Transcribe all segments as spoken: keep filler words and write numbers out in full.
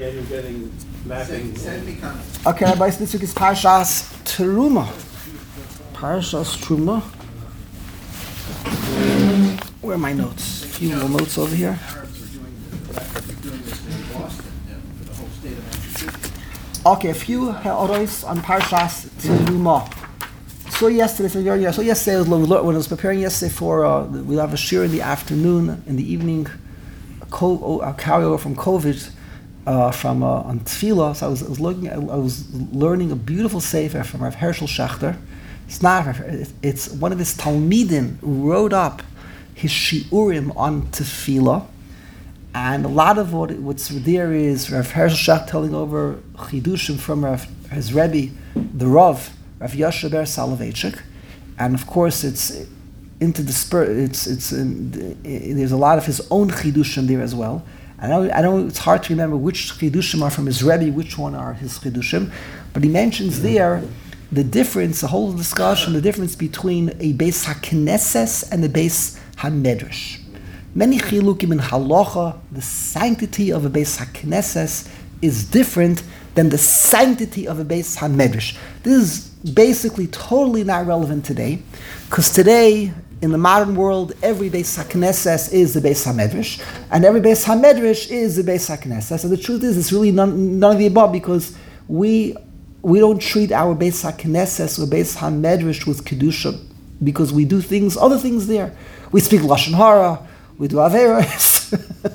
You're getting mapping. Send me comments. Okay, Rabbi, this week is Parshas Teruma. Parshas Teruma. Where are my notes? A few little notes over here. Arabs are doing doing this in Boston for the whole state of Massachusetts. Okay, a few ha'oros on Parshas Teruma. So yesterday, so yeah, so yesterday when I was preparing yesterday for uh, we have a shir in the afternoon, in the evening, a, co- a carryover from COVID. Uh, from uh, on Tefillah, so I was, I was looking, I, I was learning a beautiful sefer from Rav Hershel Schachter. It's not, it's one of his Talmidim who wrote up his shiurim on Tefillah, and a lot of what what's there is Rav Hershel Schachter telling over chidushim from Rav, his Rebbe, the Rav, Rav Yoshe Ber Soloveitchik, and of course it's interdisper. It's it's in, it, there's a lot of his own chidushim there as well. I know, I know it's hard to remember which chidushim are from his Rebbe, which one are his chidushim, but he mentions there the difference, the whole discussion, the difference between a Beis HaKnesses and a Beis HaMedrash. Many chilukim in halacha, the sanctity of a Beis HaKnesses is different than the sanctity of a Beis HaMedrash. This is basically totally not relevant today, because today, in the modern world, every Beis HaKnesses is the Beis HaMedrash, and every Beis HaMedrash is the Beis HaKnesses. So the truth is, it's really none, none of the above, because we we don't treat our Beis HaKnesses or Beis HaMedrash with Kedusha, because we do things, other things there. We speak Lashon Hara, we do Averos,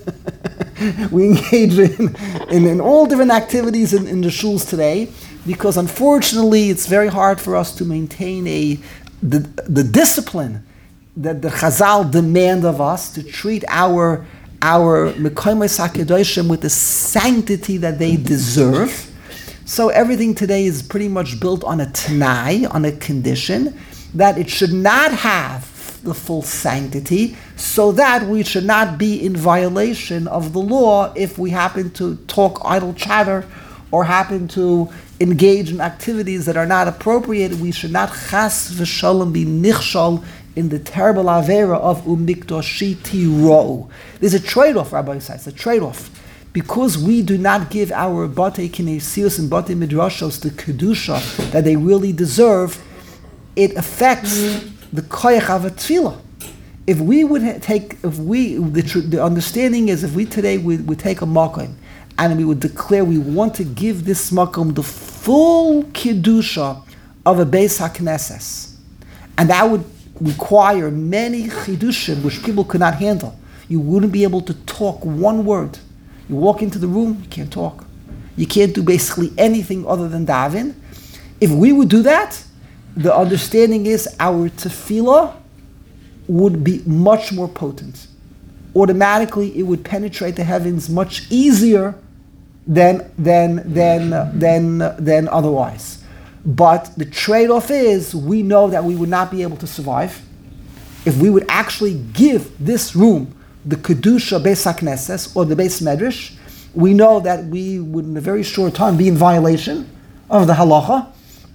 we engage in, in, in all different activities in, in the shuls today, because unfortunately, it's very hard for us to maintain a the, the discipline that the Chazal demand of us to treat our our Mekaymes HaKadoshim with the sanctity that they deserve. So everything today is pretty much built on a Tanai, on a condition that it should not have the full sanctity, so that we should not be in violation of the law if we happen to talk idle chatter or happen to engage in activities that are not appropriate. We should not chas v'shalom be nichshal in the terrible avera of umikdoshi tiro. There's a trade-off, Rabbi Yisai. It's a trade-off. Because we do not give our batei kinesios and batei midrashos the kedusha that they really deserve, it affects the koyach of a tefillah. If we would take, if we, the, the understanding is, if we today would, would take a makom and we would declare we want to give this makom the full kedusha of a Beis HaKnesses, and that would require many chidushim which people could not handle. You wouldn't be able to talk one word. You walk into the room, you can't talk. You can't do basically anything other than daven. If we would do that, the understanding is our tefillah would be much more potent. Automatically, it would penetrate the heavens much easier than than than than than otherwise. But the trade-off is, we know that we would not be able to survive if we would actually give this room the Kedusha Beis HaKnesses or the Beis Medrash. We know that we would in a very short time be in violation of the halacha,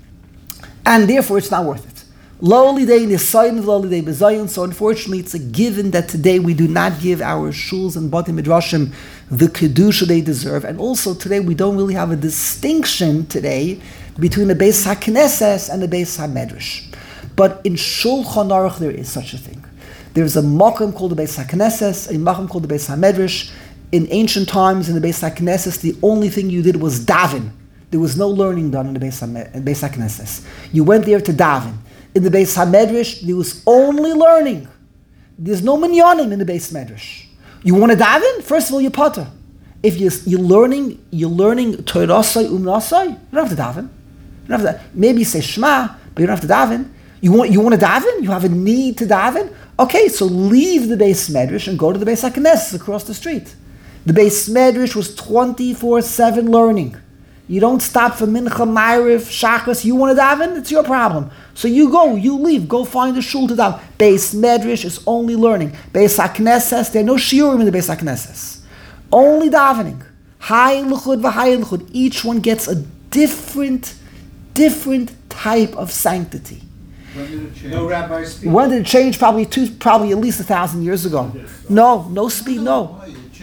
and therefore it's not worth it. Lowly day nisayin, lowly day bezayin. So unfortunately, it's a given that today we do not give our shuls and batei midrashim the Kedusha they deserve, and also today we don't really have a distinction today between the Beis HaKnesses and the Beis HaMedrash. But in Shulchan Aruch there is such a thing. There's a makom called the Beis HaKnesses, a makom called the Beis HaMedrash. In ancient times, in the Beis HaKnesses, the only thing you did was daven. There was no learning done in the Beis HaKnesses. You went there to daven. In the Beis HaMedrash, there was only learning. There's no minyanim in the Beis Medrash. You want to daven? First of all, you potter. If you're, you're learning, you're learning Torasai Umnasai, you don't have to daven. You don't have to, maybe you say Shema, but you don't have to daven. You want you want to daven? You have a need to daven? Okay, so leave the Beis Medrash and go to the Beis HaKnesses across the street. The Beis Medrash was twenty-four seven learning. You don't stop for Mincha, Ma'ariv, Shachas. You want to daven? It's your problem. So you go, you leave, go find a shul to daven. Beis Medrash is only learning. Beis HaKnesses, there are no shiurim in the Beis HaKnesses. Only davening. Hay l'chud v'hay l'chud. Each one gets a different, different type of sanctity. When did it change? No rabbis speak. When did it change? Probably two, probably at least a thousand years ago. No, no speed, no. It changed the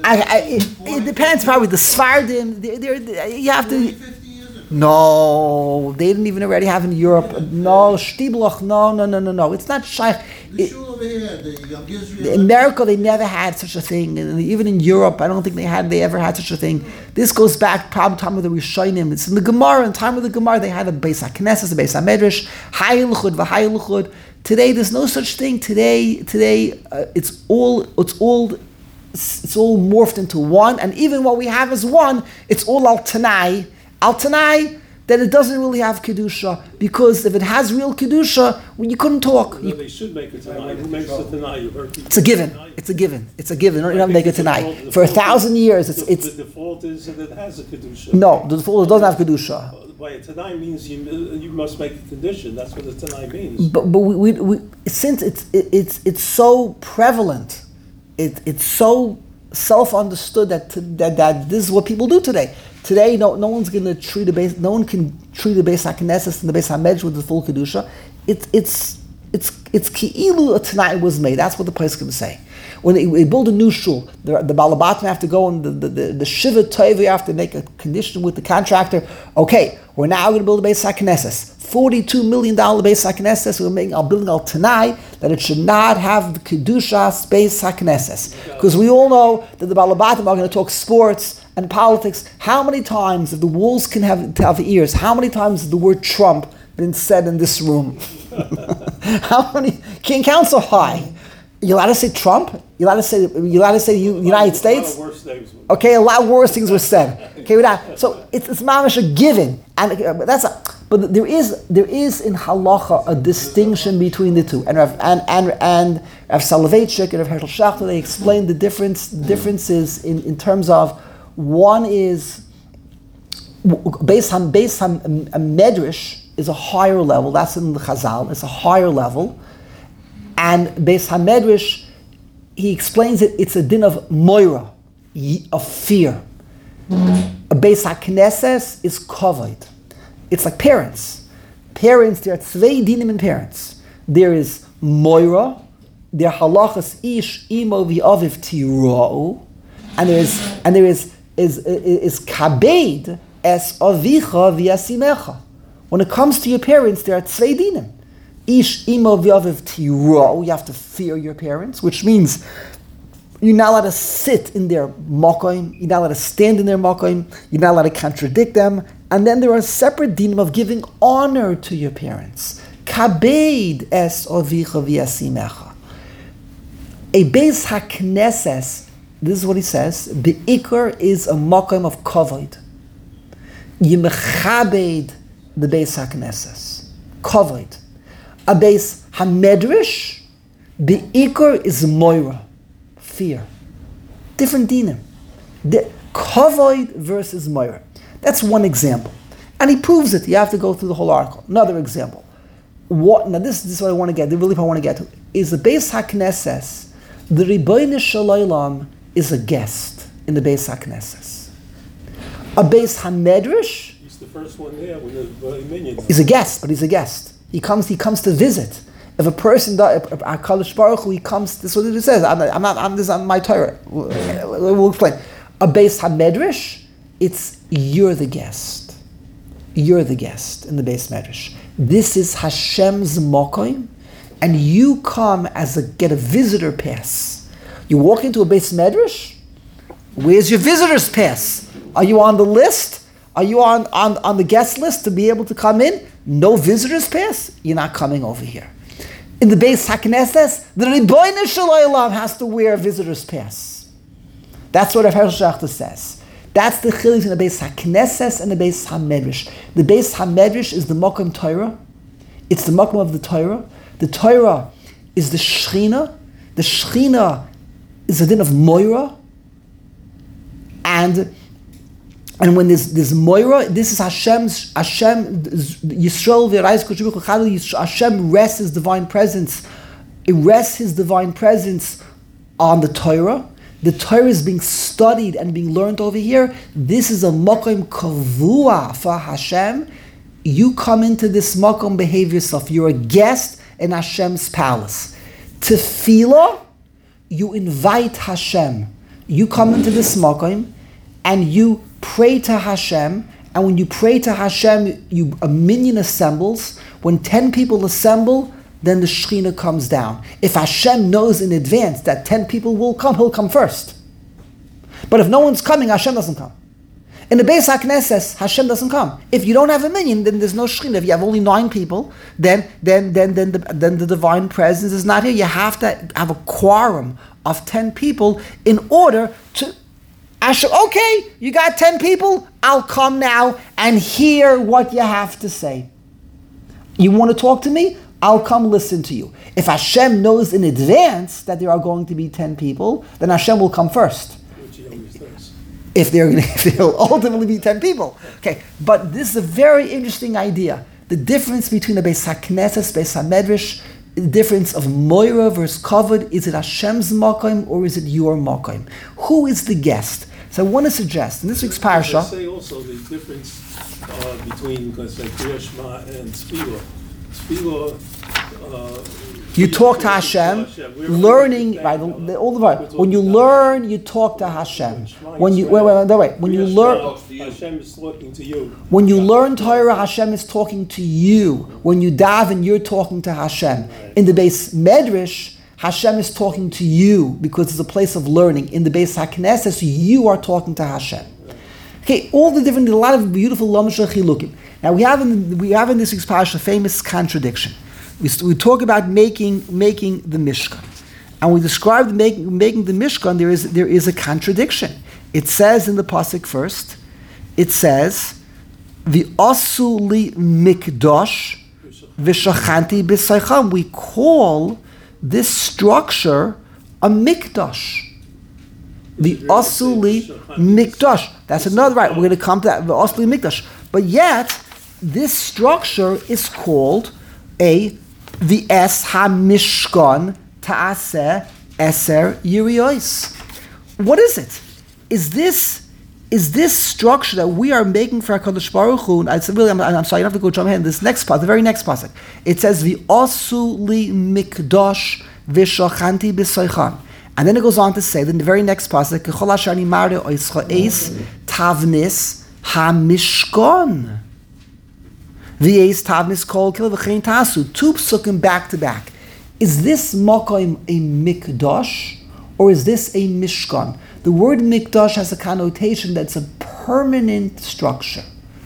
I, I, it, it depends. Probably the Sfardim. They're, they're, you have forty, to. fifty years ago. No, they didn't even already have in Europe. No, Stibloch. No, no, no, no, no. It's not Shaykh. The It- shul over here, the Young Israel. In America, they never had such a thing, and even in Europe, I don't think they had. They ever had such a thing. This goes back probably time of the Rishonim. It's in the Gemara. In time of the Gemara, they had a Beis HaKnesses, a Beis HaMedrash, Hayil Chud, V'Hayil Chud. Today, there's no such thing. Today, today, uh, it's all, it's all, it's all morphed into one. And even what we have as one, it's all al Tanai, al Tanai. Then it doesn't really have kedusha, because if it has real kedusha, well, you couldn't talk. No, You- they should make it tonight. Who makes it tonight? You heard people it's a given. tonight. It's a given. It's a given. You don't have to I make think it the tonight. default- For a the default thousand is- years, it's the, it's the default is that it has a kedusha. no. The default doesn't have kedusha. By a tonight means you you must make a condition. That's what a tonight means. But but we, we, we since it's it, it's it's so prevalent, it it's so self understood that, to, that that this is what people do today. Today, no no one's gonna treat the base. No one can treat the Beis HaKnesses and the Beis HaMedrash with the full kedusha. It's it's it's it's ki'ilu a tonight was made. That's what the place can say. When they, they build a new shul, the, the balabatim have to go and the the, the, the shiva toiv have to make a condition with the contractor. Okay, we're now going to build a Beis HaKnesses. Forty-two million dollar Beis HaKnesses. We're making our building al Tanai that it should not have the kedushas Beis HaKnesses, because we all know that the balabatim are going to talk sports and politics. How many times, if the walls can have, have ears, how many times has the word Trump been said in this room? How many? Can't count so high. You allowed to say Trump? You allowed to say? You allowed to say U- United States? A lot of worse names. Okay, a lot worse things were said. Okay, with that, so it's it's mamish a given, and uh, but that's a. But there is there is in halacha a distinction between the two, and Rav, and and and Rav Soloveitchik and Rav Hershel Schachter, they explain the difference differences in, in terms of one is based on based on a medrash is a higher level. That's in the Chazal. It's a higher level. And Beis HaMedrash, he explains it, it's a din of moira, of fear. A Beis HaKnesses is kavod. It's like parents. Parents, there are tzvei dinim in parents. There is moira, there are halachas ish imo v'aviv tira'u, and there is, and there is, is, is, is kabed es avicha v'yasimecha. When it comes to your parents, there are tzvei dinim. Ish imo v'aviv tiro, you have to fear your parents, which means you're not allowed to sit in their makom, you're not allowed to stand in their makom, you're not allowed to contradict them. And then there are separate dinim of giving honor to your parents. Kabed es avicha v'yasimecha. A Beis HaKnesses, this is what he says, be'ikar is a makom of kavod. You mechabed the Beis HaKnesses. Kavod. A Beis HaMedrash, the Ikar is Moira, fear. Different dinim. The Kavod versus Moira. That's one example. And he proves it. You have to go through the whole article. Another example. What, now this, this is what I want to get, the really part I want to get to, is the Beis HaKnesses, the Ribono Shel Olam is a guest in the Beis HaKnesses. A Beis HaMedrash He's the first one there with the uh, minions. is a guest, but he's a guest. He comes. He comes to visit. If a person, Hakadosh Baruch Hu, he comes. This is what it says. I'm not. I'm not. I'm, this is on my Torah. We'll, we'll explain. A Beis HaMedrash, it's you're the guest. You're the guest in the Beis Medrash. This is Hashem's Mokoim, and you come as a get a visitor pass. You walk into a Beis Medrash. Where's your visitor's pass? Are you on the list? Are you on, on, on the guest list to be able to come in? No visitors pass? You're not coming over here. In the Beis HaKnesses, the Ribono Shel Olam has to wear a visitor's pass. That's what Rav Hershel Schachter says. That's the chiluk in the Beis HaKnesses and the Beis HaMedrash. The Beis HaMedrash is the Mokum Torah. It's the Mokum of the Torah. The Torah is the Shechina. The Shechina is the din of Moira. And And when there's, there's Moira, this is Hashem's, Hashem, Yisrael, V'Yarayis Kodesh Baruch Hu Chadu, Hashem rests His divine presence. It rests His divine presence on the Torah. The Torah is being studied and being learned over here. This is a Makom Kavua for Hashem. You come into this Makom, behave yourself. You're a guest in Hashem's palace. Tefillah, you invite Hashem. You come into this makom and you pray to Hashem, and when you pray to Hashem, you, a minyan assembles. When ten people assemble, then the Shekhinah comes down. If Hashem knows in advance that ten people will come, he'll come first. But if no one's coming, Hashem doesn't come. In the Beis HaKnesses, Hashem doesn't come. If you don't have a minyan, then there's no Shekhinah. If you have only nine people, then then then then the, then the divine presence is not here. You have to have a quorum of ten people in order to Hashem, okay, you got ten people, I'll come now and hear what you have to say. You want to talk to me? I'll come listen to you. If Hashem knows in advance that there are going to be ten people, then Hashem will come first. Which he always does. If there will ultimately be ten people. Okay, but this is a very interesting idea. The difference between the Beis HaKnesses, Beis HaMedrash, the difference of Moira versus Kavod, is it Hashem's makom or is it your makom? Who is the guest? So I want to suggest, in this week's I parsha, say also the difference uh, between, let's say, Kriya Shema and Tefillah. Tefillah, uh, you talk to Hashem, We're learning, only right, thanking the, Allah. all the right. We're When you talking learn, you talk to Hashem. When you, wait, wait, wait, no, wait. When you Kriya learn, Shema, Hashem is talking to you. when you learn Torah, Hashem is talking to you. When you daven, you're talking to Hashem. In the Beis Medrash, Hashem is talking to you because it's a place of learning. In the Beis HaKnesses, you are talking to Hashem. Okay, all the different, a lot of beautiful Lamashah Chilukim. Now we have in we have in this week's parasha a famous contradiction. We, we talk about making making the Mishkan, and we describe making making the Mishkan. There is there is a contradiction. It says in the pasuk first, it says, "V'asu li mikdash v'shachanti b'saycham." We call this structure a mikdash. The Asuli Mikdash. That's another right. We're going to come to that. The Asuli Mikdash. But yet, this structure is called a the Es HaMishkan Ta'aseh Eser Yiriyos. What is it? Is this is this structure that we are making for HaKadosh Baruch Hu? And it's really, I'm, I'm sorry, you don't have to go jump ahead. This next part, the very next pasuk, it says the Asuli Mikdash V'Shachanti B'Soichan. And then it goes on to say, in the very next pasuk, K'chol asher nimarde oischa eis tavnis hamishkon. V'eis tavnis kol kil v'chein tasu. Two psukim back to back. Is this makom a mikdash or is this a mishkan? The word mikdash has a connotation that's a permanent structure,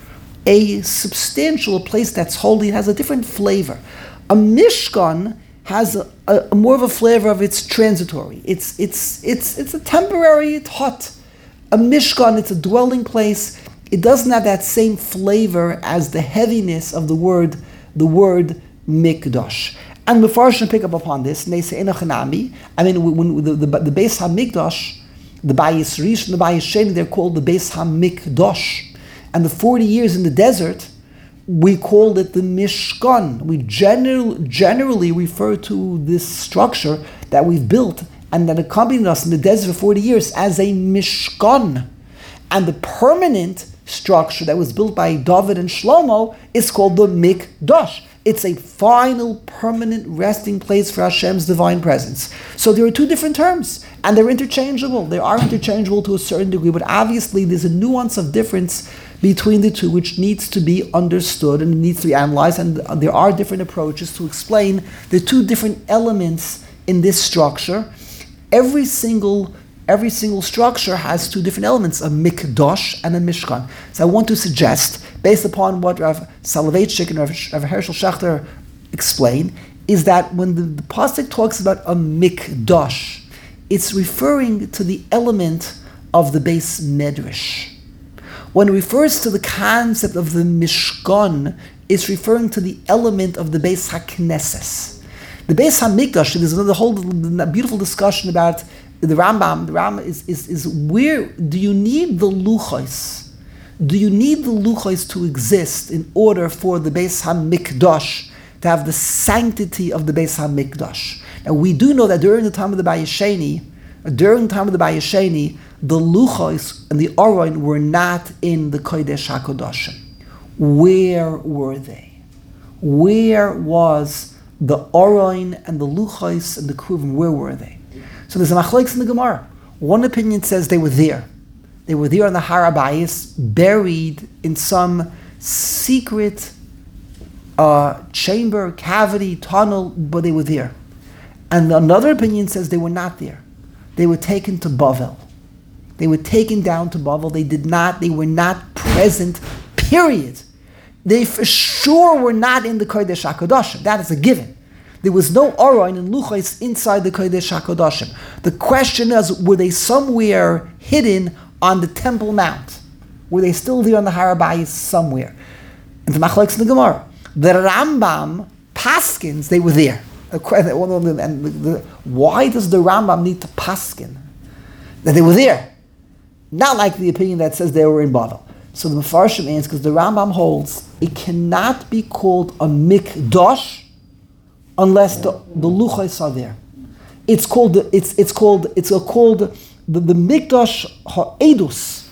a substantial a place that's holy. It has a different flavor. A mishkan has a, a, a more of a flavor of it's transitory. It's it's it's it's a temporary hut. A mishkan, it's a dwelling place. It doesn't have that same flavor as the heaviness of the word the word mikdash. And Mefarshim pick up upon this. And they say enochanami. I mean, when the the, the Beis Hamikdash, the Bayis Rish and the Bayis Sheni, they're called the Beis Hamikdash. And the forty years in the desert, we called it the Mishkan. We general, generally refer to this structure that we've built and that accompanied us in the desert for forty years as a Mishkan. And the permanent structure that was built by David and Shlomo is called the Mikdash. It's a final, permanent resting place for Hashem's divine presence. So there are two different terms, and they're interchangeable. They are interchangeable to a certain degree, but obviously there's a nuance of difference between the two which needs to be understood and needs to be analyzed, and there are different approaches to explain the two different elements in this structure. Every single every single structure has two different elements, a mikdash and a mishkan. So I want to suggest, based upon what Rav Soloveitchik and Rav, Rav Hershel Schachter explain, is that when the, the pasuk talks about a mikdash, it's referring to the element of the Beis Medrash. When it refers to the concept of the Mishkan, it's referring to the element of the Beis HaKnesses. The Beis HaMikdash, there's another whole beautiful discussion about the Rambam. The Rambam is, is, is where do you need the luchos? Do you need the luchos to exist in order for the Beis HaMikdash to have the sanctity of the Beis HaMikdash? Now we do know that during the time of the Bayis Sheni, during the time of the Bayis Sheni, the luchos and the aron were not in the Kodesh HaKodashim. Where were they? Where was the aron and the luchos and the kruvim? Where were they? So there's a machlokes in the Gemara. One opinion says they were there. They were there on the Har HaBayis, buried in some secret uh, chamber, cavity, tunnel, but they were there. And another opinion says they were not there. They were taken to Bavel. They were taken down to Bavel. They did not, they were not present, period. They for sure were not in the Kodesh HaKadoshim. That is a given. There was no Aron and Luchos inside the Kodesh HaKadoshim. The question is, were they somewhere hidden on the Temple Mount? Were they still there on the Har HaBayis somewhere? And the Machlokes in the Gemara. The Rambam paskins, they were there. And the, the, why does the Rambam need to paskin that they were there? Not like the opinion that says they were in Bavel. So the Mefarshim answers, because the Rambam holds it cannot be called a mikdash unless the, the luchos are there. It's called the, it's it's called it's a called the, the mikdash ha'edus.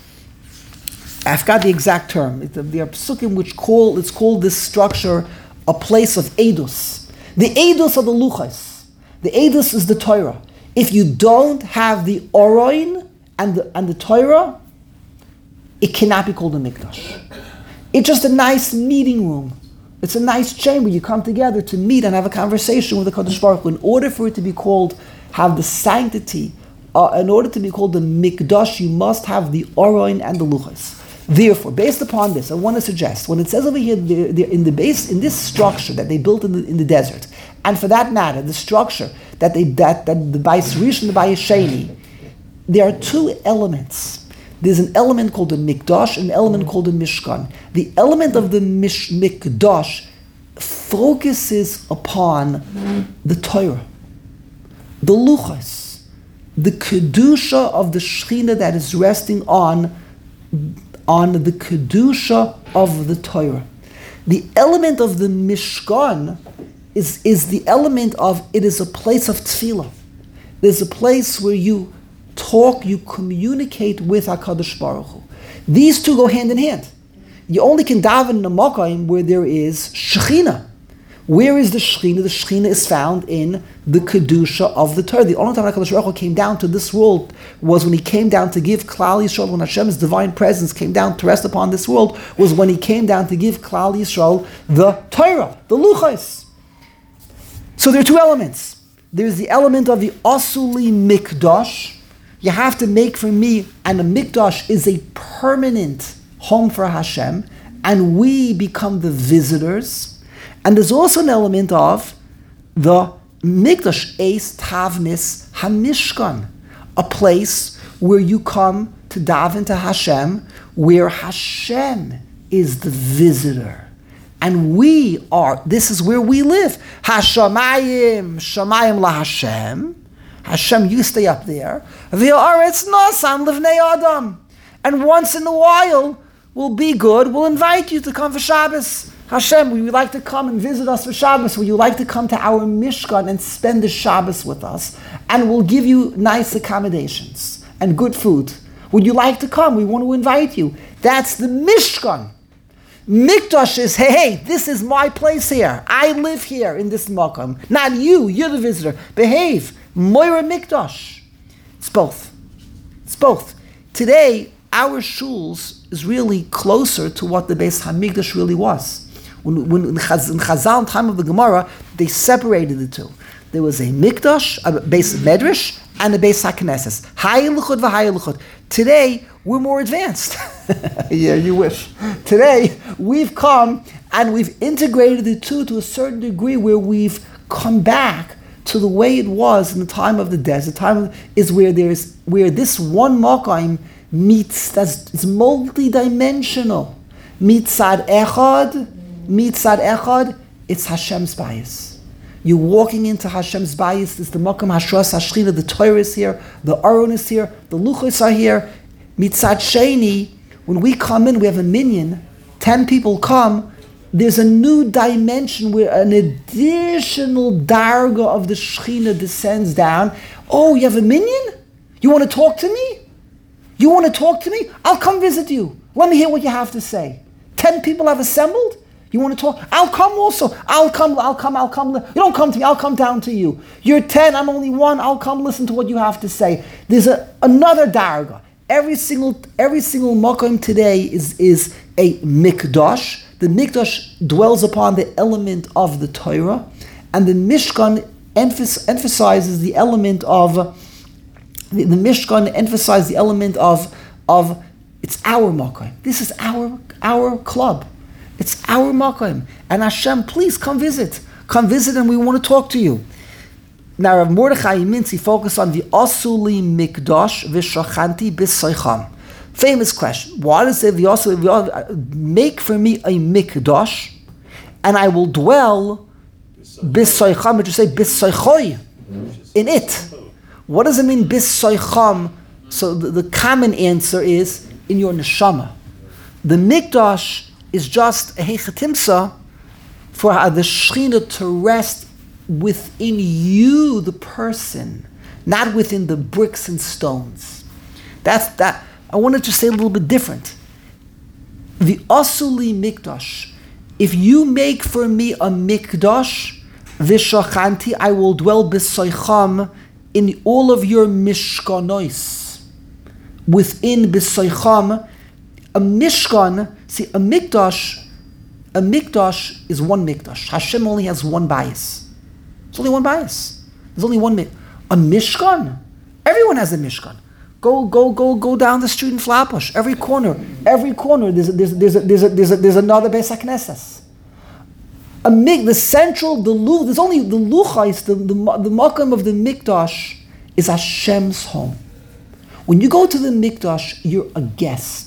I forgot the exact term. It's, there are psukim which call it's called this structure a place of edus. The edus are the luchos. The edus is the Torah. If you don't have the oroin and the and the Torah, it cannot be called a mikdash. It's just a nice meeting room. It's a nice chamber. You come together to meet and have a conversation with the Kadosh Baruch Hu. In order for it to be called, have the sanctity, uh, in order to be called the mikdash, you must have the oroin and the luchos. Therefore, based upon this, I want to suggest, when it says over here, the, the, in the base, in this structure that they built in the, in the desert, and for that matter, the structure that they that, that the Bayis Rishon and the Bayis Sheni, there are two elements. There's an element called the mikdash and an element called the mishkan. The element of the mish, mikdash focuses upon the Torah, the luchos, the kedusha of the Shechina that is resting on, on the kedusha of the Torah. The element of the mishkan is, is the element of, it is a place of tefillah. There's a place where you talk, you communicate with HaKadosh Baruch Hu. These two go hand in hand. You only can daven in a makayim where there is Shechina. Where is the Shechina? The Shechina is found in the Kedusha of the Torah. The only time HaKadosh Baruch Hu came down to this world was when he came down to give Klal Yisrael, when Hashem's divine presence came down to rest upon this world, was when he came down to give Klal Yisrael the Torah, the Luchos. So there are two elements. There's the element of the Asuli Mikdash. You have to make for me, and a mikdash is a permanent home for Hashem, and we become the visitors. And there's also an element of the mikdash, eis tavnis hamishkan, a place where you come to daven to Hashem, where Hashem is the visitor. And we are, this is where we live. Hashamayim, shamayim la Hashem. Hashem, you stay up there. V'ha'aretz nasan livnei adam. And once in a while, we'll be good. We'll invite you to come for Shabbos. Hashem, would you like to come and visit us for Shabbos? Would you like to come to our Mishkan and spend the Shabbos with us? And we'll give you nice accommodations and good food. Would you like to come? We want to invite you. That's the Mishkan. Mikdash is, hey, hey, this is my place here. I live here in this Makam. Not you, you're the visitor. Behave. Moira Mikdash. It's both. It's both. Today, our shuls is really closer to what the Beis Hamikdash really was. When, when in Chazal time of the Gemara, they separated the two. There was a Mikdash, a Beis Medrash, and a Beis HaKnesses. Hayy Luchot v'Hayy Luchot. Today, we're more advanced. Yeah, you wish. Today, we've come and we've integrated the two to a certain degree where we've come back to the way it was in the time of the desert. Time is where there's where this one makayim meets, that's it's multi-dimensional. Mitzad echad, mitzad echad, it's Hashem's bayis. You're walking into Hashem's bayis. It's the makam hashras hashchina. The Torah is here, the Aron is here, the luchos are here. Mitzad sheni, when we come in, we have a minyan. Ten people come. There's a new dimension where an additional darga of the Shechina descends down. Oh, you have a minyan? You want to talk to me? You want to talk to me? I'll come visit you. Let me hear what you have to say. Ten people have assembled. You want to talk? I'll come also. I'll come, I'll come, I'll come. You don't come to me, I'll come down to you. You're ten, I'm only one, I'll come listen to what you have to say. There's a, another darga. Every single every single makom today is, is a mikdash. The mikdash dwells upon the element of the Torah, and the Mishkan emph- emphasizes the element of, the, the Mishkan emphasizes the element of, of it's our makom. This is our our club. It's our makom. And Hashem, please come visit. Come visit and we want to talk to you. Now Rav Mordechai Minzi focused on the Asuli Mikdash V'Shachanti B'Soicham. Famous question. Why does it the Asuli make for me a Mikdash and I will dwell B'Soicham, which you say B'Soichoi, in it? What does it mean B'Soicham? So the, the common answer is in your neshama. The Mikdash is just a hechatimsa for the Shechina to rest within you, the person, not within the bricks and stones. That's that. I wanted to say a little bit different. The Asuli Mikdash, if you make for me a Mikdash, V'Shachanti, I will dwell B'Soicham in all of your Mishkanois. Within B'Soicham, a Mishkan, see, a Mikdash, a Mikdash is one Mikdash. Hashem only has one bias. There's only one bias. There's only one Mikdash. A Mishkan, everyone has a Mishkan. Go, go, go, go down the street in Flatbush. Every corner, every corner, there's a, there's a, there's a, there's a, there's, a, there's another Beis HaKnesses. A Mik, the central, the Lu, there's only the Luchais, the, the, the Makam of the Mikdash is Hashem's home. When you go to the Mikdash, you're a guest.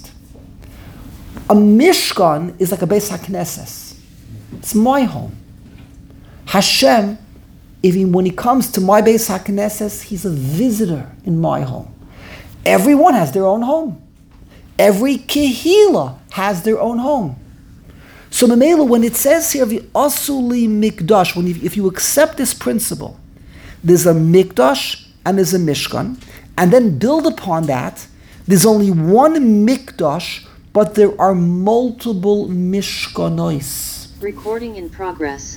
A Mishkan is like a Beis HaKnesses. It's my home. Hashem, even when he comes to my Beis HaKnesses, he's a visitor in my home. Everyone has their own home. Every Kehila has their own home. So Mamela, when it says here, Asuli Mikdash, when you, if you accept this principle, there's a Mikdash and there's a Mishkan, and then build upon that, there's only one Mikdash, but there are multiple Mishkanois. Recording in progress.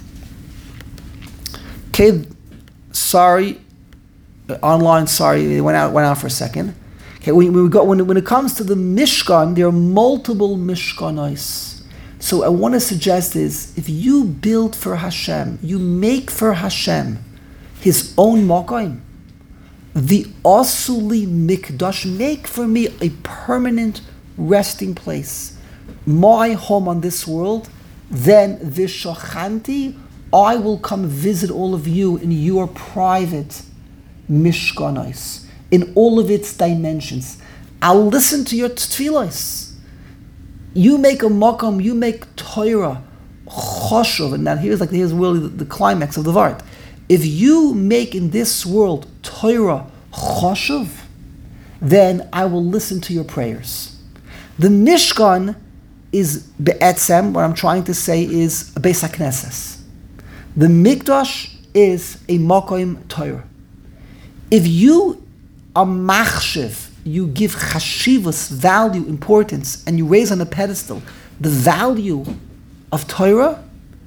Okay, sorry, uh, online, sorry, it went out went out for a second. Okay, when, when we go when, when it comes to the Mishkan, there are multiple Mishkanois. So I want to suggest is, if you build for Hashem, you make for Hashem his own Makom, the Asuli Mikdash, make for me a permanent resting place, my home on this world, then V'Shachanti, I will come visit all of you in your private Mishkanos, in all of its dimensions. I'll listen to your tefillos. You make a makom, you make Torah, choshuv, and now here's like here's really the, the climax of the Vart. If you make in this world Torah choshuv, then I will listen to your prayers. The Mishkan is be'etzem, what I'm trying to say is a Beis HaKnesses. The Mikdash is a Makom Torah. If you are machshev, you give chashivas, value, importance, and you raise on a pedestal the value of Torah,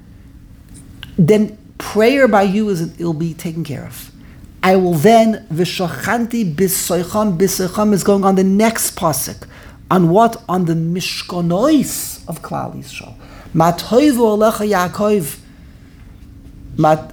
then prayer by you is it'll be taken care of. I will then V'Shachanti B'Soicham. B'Soicham is going on the next pasuk. On what? On the Mishkanois of Klal Yisrael. Matoivu Alecha Yaakov. Mat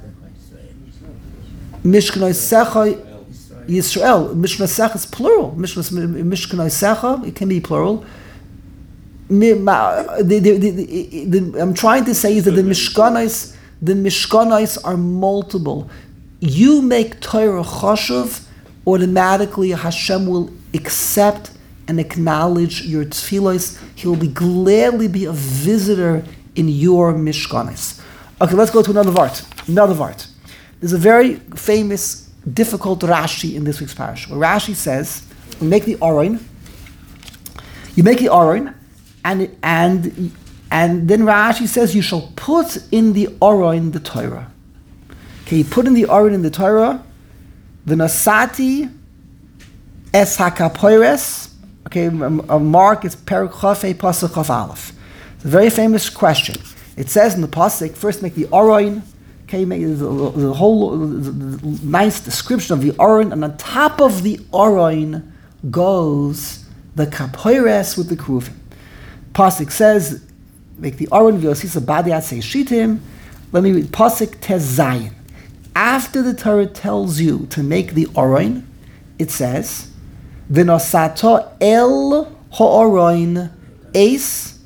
Mishkanoisecha Yisrael. Mishkanoisecha is plural. Mishkanoisecha, it can be plural. The, the, the, the, the, I'm trying to say is that the Mishkanois, the Mishkanois are multiple. You make Torah chashuv, automatically Hashem will accept and acknowledge your tefillos. He will be gladly be a visitor in your mishkanis. Okay, let's go to another vart. Another vart. There's a very famous, difficult Rashi in this week's parasha. Where Rashi says, you make the Aron, you make the Aron, and and and then Rashi says you shall put in the Aron the Torah. Okay, you put in the Aron in the Torah, the Nasati es hakapoires. Okay, a mark is Perek Chaf Pasuk Chaf Aleph. It's a very famous question. It says in the pasuk, first make the Aron, okay, make the, the whole the, the nice description of the Aron, and on top of the Aron goes the Kapoires with the Kruvim. Pasuk says, make the Aron v'yosisa badiat seishitim. Let me read pasuk Tez Zayin. After the Torah tells you to make the Aron, it says, v'nosato el ha'aron eis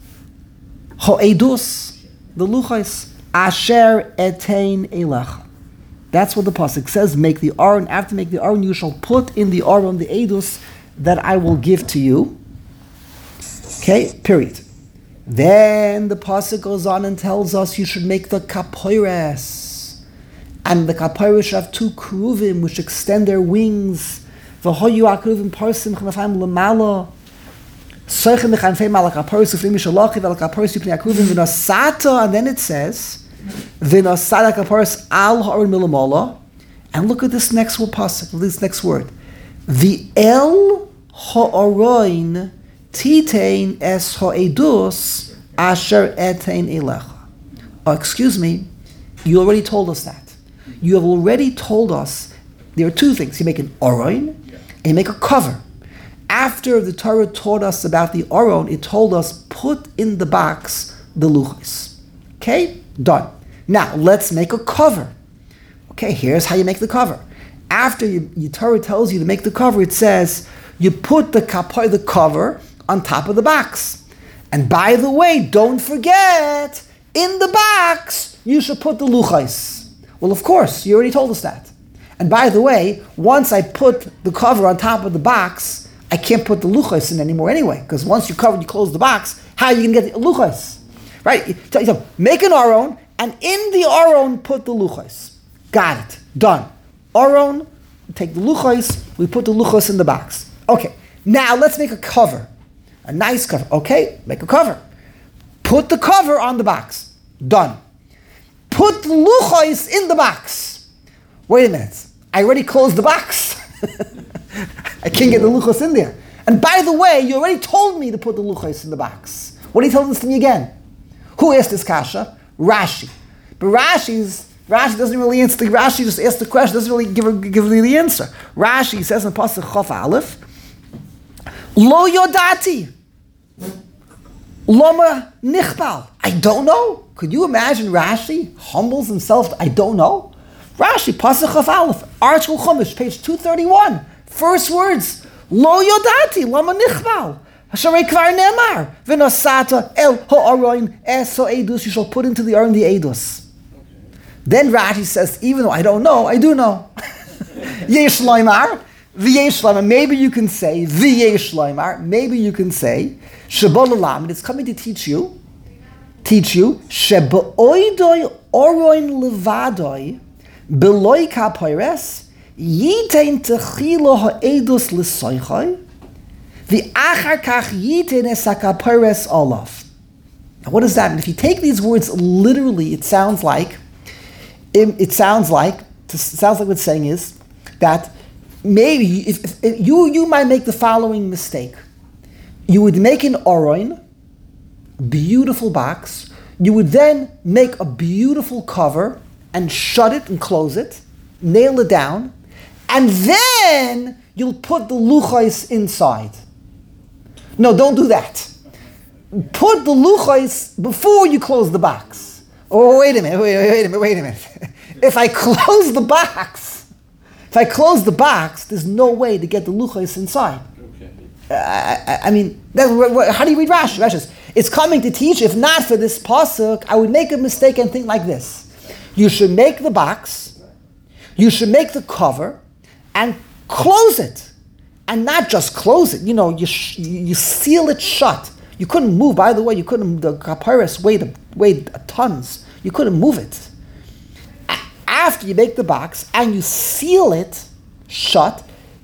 ha'edus, the luchos, asher etein elach. That's what the pasuk says. Make the Aron. After make the Aron, you shall put in the Aron the edus that I will give to you. Okay, period. Then the pasuk goes on and tells us you should make the kapoires, and the kapoires should have two kruvim which extend their wings. V'hoyu akruvim parsim ch'nafayim l'mala. Soichem mechanfei malak kapoires ufrim mishalachi v'al kapoires yupnei akruvim v'nosata. And then it says v'nosata kapoires al ha'aron milamala. And look at this next word pasuk. This next word. V'el ha'aron titein es ha'edus asher etein elecha. Oh, excuse me, you already told us that. You have already told us there are two things. You make an Aron and you make a cover. After the Torah taught us about the Aron, it told us put in the box the luchos. Okay, done. Now let's make a cover. Okay, here's how you make the cover. After you, your Torah tells you to make the cover, it says you put the kapoy, the cover, on top of the box. And by the way, don't forget, in the box, you should put the luchos. Well, of course, you already told us that. And by the way, once I put the cover on top of the box, I can't put the luchos in anymore anyway, because once you cover, you close the box, how are you going to get the luchos? Right? So make an Aron, and in the Aron, put the luchos. Got it. Done. Aron, take the luchos, we put the luchos in the box. Okay, now let's make a cover. A nice cover. Okay, make a cover. Put the cover on the box. Done. Put the luchos in the box. Wait a minute. I already closed the box. I can't get the luchos in there. And by the way, you already told me to put the luchos in the box. What are you telling this to me again? Who asked this kasha? Rashi. But Rashi's Rashi doesn't really answer. The, Rashi just asked the question, doesn't really give, her, give her the answer. Rashi says in Pasuk Chof Aleph, Lo yodati. Loma nichbal. I don't know. Could you imagine Rashi humbles himself? I don't know. Rashi, Pasuk Chof Aleph, Archel Chumash, page two thirty-one. First words, Lo yodati, loma nichbal. Hasharei kvar nemar, v'nosata el ha'aron es ha'edus, you shall put into the Aron the edus. Then Rashi says, even though I don't know, I do know. Yesh loymar, v'yesh loymar. Maybe you can say, v'yesh loymar. Maybe you can say, shebolalam. It's coming to teach you, teach you, sheba'oidoi oroin levadoi, beloi kapoires, yitein techilo ha'edus l'soichoi, v'achar kach yitein es ha'kapoires olav. Now what does that mean? If you take these words literally, it sounds like, It, it sounds like, it sounds like what it's saying is that maybe if, if, if you you might make the following mistake. You would make an Aron, beautiful box. You would then make a beautiful cover and shut it and close it, nail it down, and then you'll put the luchos inside. No, don't do that. Put the luchos before you close the box. Oh, wait a minute, wait, wait a minute, wait a minute. If I close the box, if I close the box, there's no way to get the luchos inside. Okay. Uh, I, I mean, that, how do you read Rashi? Rashi says, it's coming to teach, if not for this pasuk, I would make a mistake and think like this. You should make the box, you should make the cover, and close it. And not just close it, you know, you sh- you seal it shut. You couldn't move, by the way, you couldn't, the kaporos weighed, weighed tons. You couldn't move it. A- after you make the box and you seal it shut,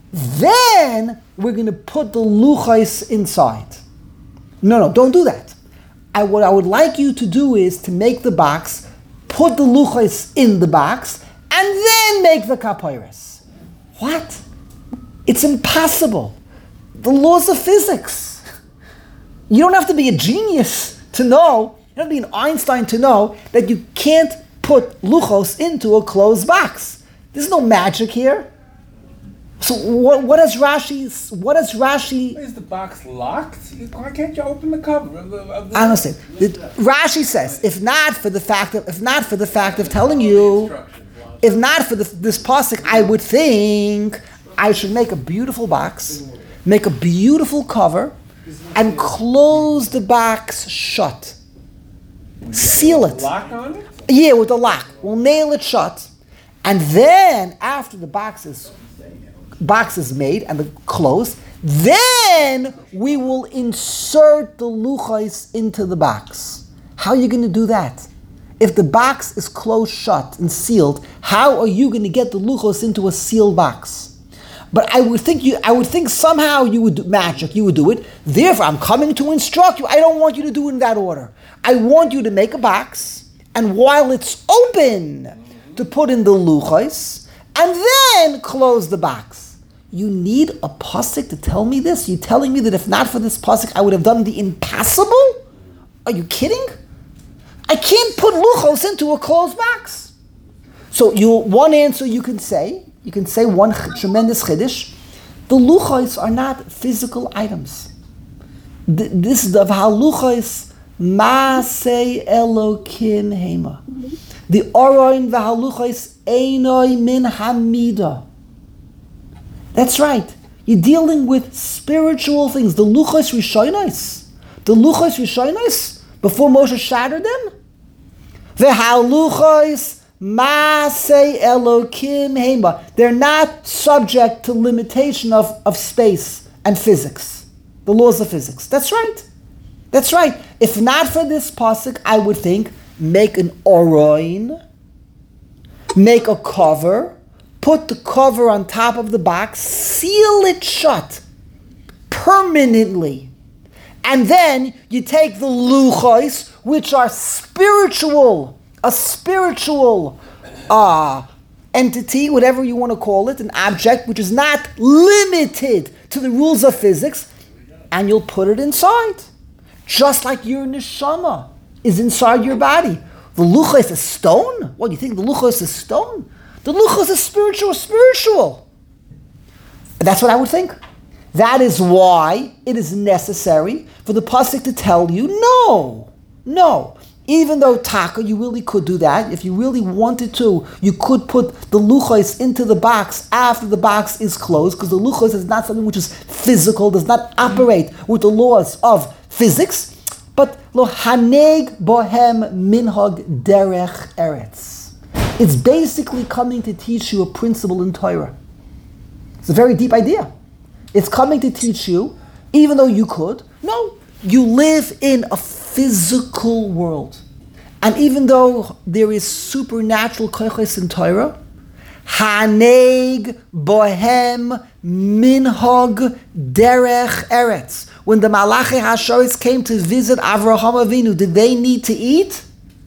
then we're going to put the luchos inside. No, no, don't do that. I, what I would like you to do is to make the box, put the luchos in the box, and then make the kaporos. What? It's impossible. The laws of physics. You don't have to be a genius to know You don't need an Einstein to know that you can't put luchos into a closed box. There's no magic here. So what, what does Rashi? What does Rashi? Is the box locked? Why can't you open the cover of the? Of the I understand. The, Rashi says, if not for the fact of, if not for the fact of telling you, if not for the, this pasuk, I would think I should make a beautiful box, make a beautiful cover, and close the box shut. Seal it. Lock on it? Yeah, with a lock. We'll nail it shut. And then, after the box is, box is made and the closed, then we will insert the luchos into the box. How are you going to do that? If the box is closed shut and sealed, how are you going to get the luchos into a sealed box? But I would think you. I would think somehow you would do magic. You would do it. Therefore, I'm coming to instruct you. I don't want you to do it in that order. I want you to make a box, and while it's open, to put in the luchos, and then close the box. You need a pasuk to tell me this? You're telling me that if not for this pasuk, I would have done the impossible? Are you kidding? I can't put luchos into a closed box. So you, one answer you can say. You can say one ch- tremendous chiddush. The luchos are not physical items. Th- this is the v'haluchos masei elokim hema. The oroin v'haluchos einoi min hamida. That's right. You're dealing with spiritual things. The luchos rishonos. The luchos rishonos before Moshe shattered them. V'haluchos Masei Elokim Hema. They're not subject to limitation of, of space and physics, the laws of physics. That's right. That's right. If not for this pasuk, I would think make an oroin, make a cover, put the cover on top of the box, seal it shut permanently, and then you take the luchos, which are spiritual. A spiritual uh, entity, whatever you want to call it, an object which is not limited to the rules of physics, and you'll put it inside. Just like your neshama is inside your body. The lucha is a stone? What, do you think the lucha is a stone? The lucha is spiritual, spiritual. That's what I would think. That is why it is necessary for the pasuk to tell you, no, no. Even though taka, you really could do that. If you really wanted to, you could put the luchos into the box after the box is closed, because the luchos is not something which is physical, does not operate with the laws of physics. But lo haneg bohem minhag derech eretz. It's basically coming to teach you a principle in Torah. It's a very deep idea. It's coming to teach you, even though you could, no, you live in a physical world. And even though there is supernatural koiches in Torah, haneg bohem minhag derech eretz. When the Malachi Hashoris came to visit Avraham Avinu, did they need to eat?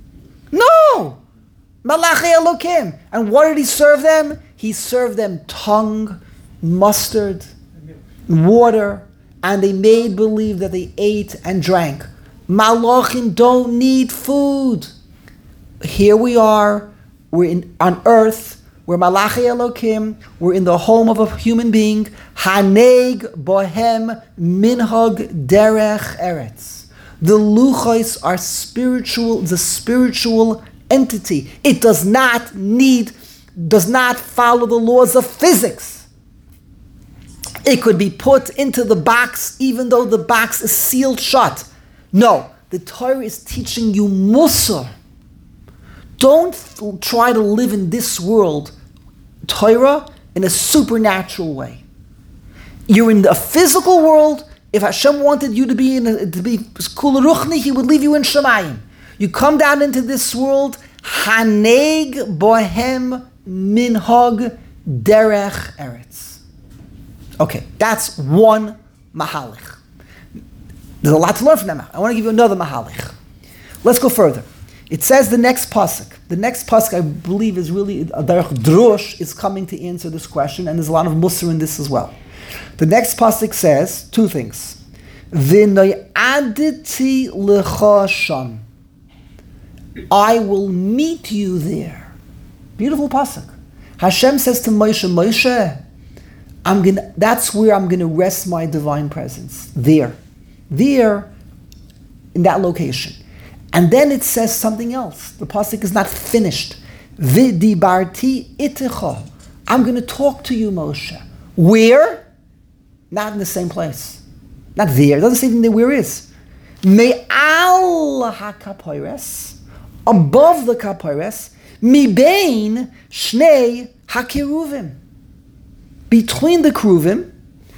No! Malachi Elokim. And what did he serve them? He served them tongue, mustard, water, and they made believe that they ate and drank. Malachim don't need food. Here we are, we're in, on earth, we're Malachi Elokim, we're in the home of a human being. Haneg bohem minhag derech eretz. The luchos are spiritual, the spiritual entity. It does not need, does not follow the laws of physics. It could be put into the box even though the box is sealed shut. No, the Torah is teaching you Musar. Don't th- try to live in this world, Torah, in a supernatural way. You're in the physical world. If Hashem wanted you to be in a, to be Kula Ruchni, He would leave you in Shemayim. You come down into this world, Haneg bohem minhag derech eretz. Okay, that's one mahalich. There's a lot to learn from that. I want to give you another mahalich. Let's go further. It says the next pasuk. The next pasuk, I believe, is really a derech drush is coming to answer this question, and there's a lot of musar in this as well. The next pasuk says two things. V'noyaditi lecha sham. I will meet you there. Beautiful pasuk. Hashem says to Moshe, Moshe, I'm gonna, that's where I'm going to rest my divine presence. There. There, in that location. And then it says something else. The pasuk is not finished. V'dibarti itecha. I'm going to talk to you, Moshe. Where? Not in the same place. Not there. It doesn't say even where is. Me'al hakapoires. Above the kapoires. Mibein shnei hakiruvim. Between the kruvim.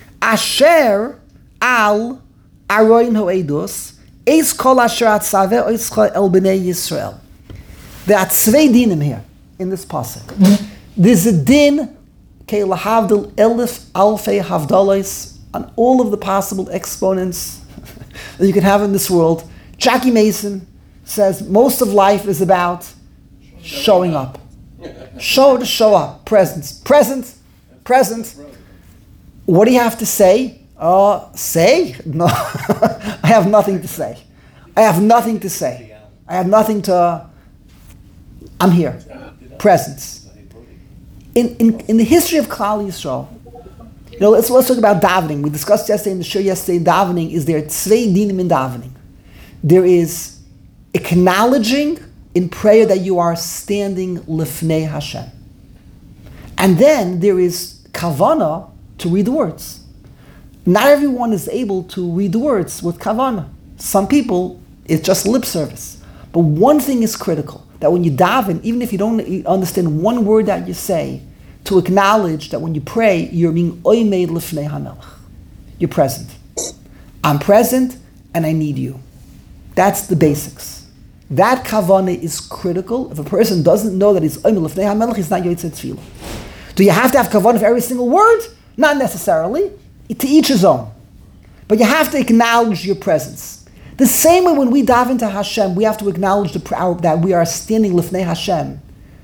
Asher al aroin ho'edus. Eis kol asher atzaveh oischa el b'nei Yisrael. There are zwei dinim here in this pasuk. There's a din kei lahavdil elif alfei havdalos on all of the possible exponents that you can have in this world. Jackie Mason says most of life is about showing up. Show to show up. Presence. Present. Present. What do you have to say? Uh, say? No. I have nothing to say. I have nothing to say. I have nothing to... I'm here. Presence. In, in, in the history of Klal Yisrael, you know, let's, let's talk about davening. We discussed yesterday in the show yesterday, davening is there tzvei dinim in davening. There is acknowledging in prayer that you are standing lifnei Hashem. And then there is kavana to read the words. Not everyone is able to read the words with kavana. Some people, it's just lip service. But one thing is critical, that when you daven, even if you don't understand one word that you say, to acknowledge that when you pray, you're being oimed lifnei hamelech. You're present. I'm present and I need you. That's the basics. That kavana is critical. If a person doesn't know that he's oimed lifnei hamelech, he's not yotzei tefillah. Do you have to have kavana for every single word? Not necessarily. To each his own. But you have to acknowledge your presence. The same way when we dive into Hashem, we have to acknowledge the, our, that we are standing lifnei Hashem.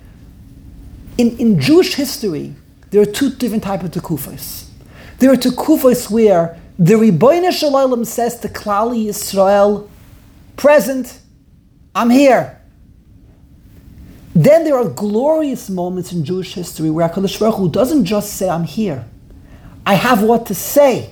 In, in Jewish history, there are two different types of tekufos. There are tekufos where the Ribono Shel Olam says to Klal Yisrael, present, I'm here. Then there are glorious moments in Jewish history where HaKadosh Baruch Hu doesn't just say, I'm here. I have what to say.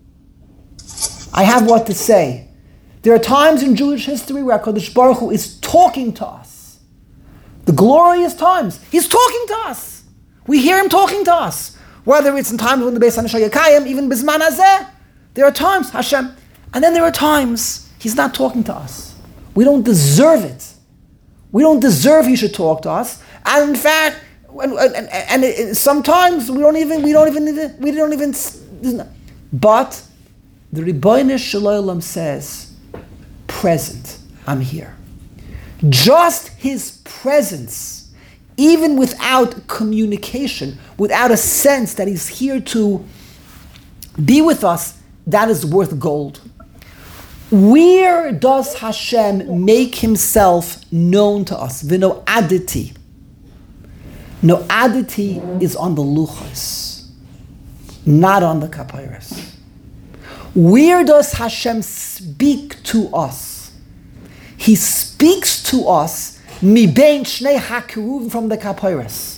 I have what to say. There are times in Jewish history where HaKadosh Baruch Hu is talking to us. The glorious times. He's talking to us. We hear him talking to us. Whether it's in times when the Beis HaMikdash Yekayim, even Bizman Hazeh, there are times, Hashem. And then there are times he's not talking to us. We don't deserve it. We don't deserve he should talk to us. And in fact, And, and, and it, sometimes we don't even, we don't even, we don't even, but the Ribono Shel Olam says, present, I'm here. Just his presence, even without communication, without a sense that he's here to be with us, that is worth gold. Where does Hashem make himself known to us? V'no aditi. No aditi is on the luchos, not on the kapairos. Where does Hashem speak to us? He speaks to us mibein shnei hakiruvim from the kapairos.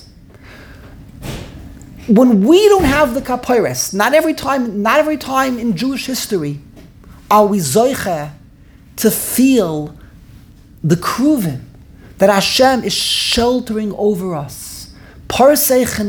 When we don't have the kapairos, not every time, not every time in Jewish history are we zoiche to feel the kruvim that Hashem is sheltering over us. We don't always have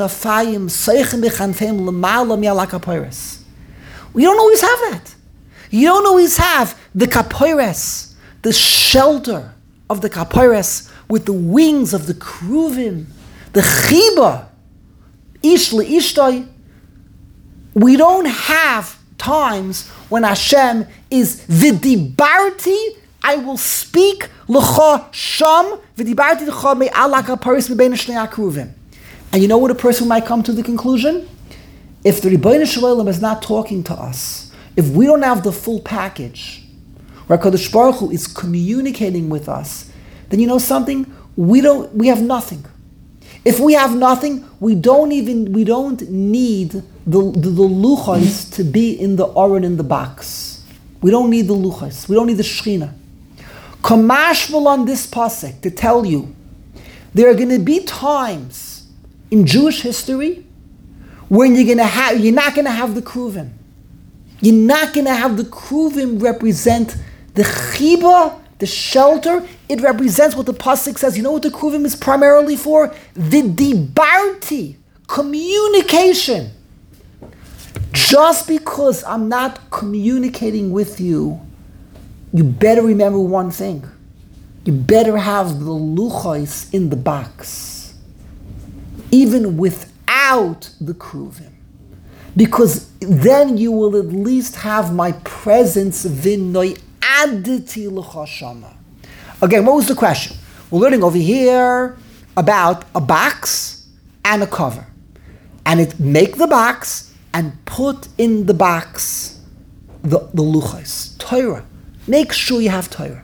that. You don't always have the kapoires, the shelter of the kapoires with the wings of the kruvim, the chiba, ish le'ishtoi. We don't have times when Hashem is vidibarti, I will speak l'cha sham, vidibarti l'cha me'al hakapoires mibein shnei hakruvim. And you know what a person might come to the conclusion? If the Ribono Shel Olam is not talking to us, if we don't have the full package, where HaKadosh Baruch Hu is communicating with us, then you know something? We don't. We have nothing. If we have nothing, we don't even. We don't need the the, the luchos to be in the oren in the box. We don't need the luchos. We don't need the shechina. Kamashmal on this pasuk to tell you, there are going to be times in Jewish history when you're going to have, you're not going to have the kruvim. You're not going to have the kruvim represent the chiba, the shelter. It represents what the pasuk says. You know what the kruvim is primarily for? The dibarti, communication. Just because I'm not communicating with you, you better remember one thing. You better have the luchos in the box, even without the kruvim. Because then you will at least have my presence v'noy aditi l'chashama. Again, what was the question? We're learning over here about a box and a cover. And it make the box and put in the box the, the luchos, Torah. Make sure you have Torah.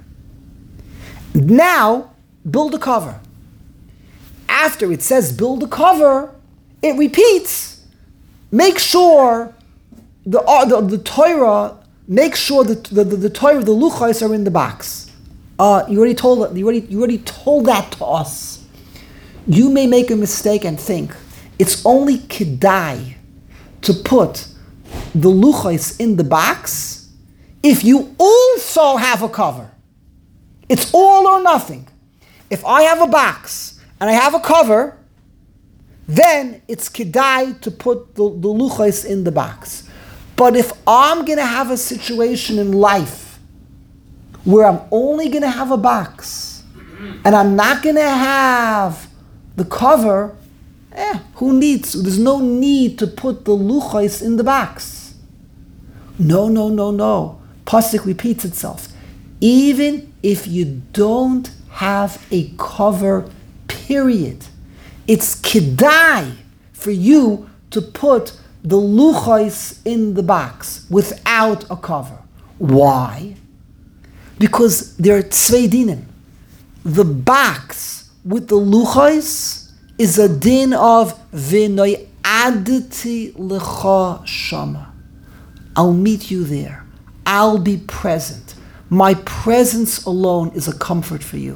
Now, build a cover. After it says build a cover, it repeats. Make sure the, uh, the, the Torah, make sure that the, the, the Torah, the luchos are in the box. Uh, you already told you already you already told that to us. You may make a mistake and think it's only kedai to put the luchos in the box if you also have a cover. It's all or nothing. If I have a box and I have a cover, then it's kedai to put the, the luchos in the box. But if I'm going to have a situation in life where I'm only going to have a box and I'm not going to have the cover, eh, who needs? There's no need to put the luchos in the box. No, no, no, no. Pasuk repeats itself. Even if you don't have a cover, period, it's kedai for you to put the luchos in the box without a cover. Why? Because there are tzvei dinim. The box with the luchos is a din of v'noy aditi lecha shama. I'll meet you there. I'll be present. My presence alone is a comfort for you.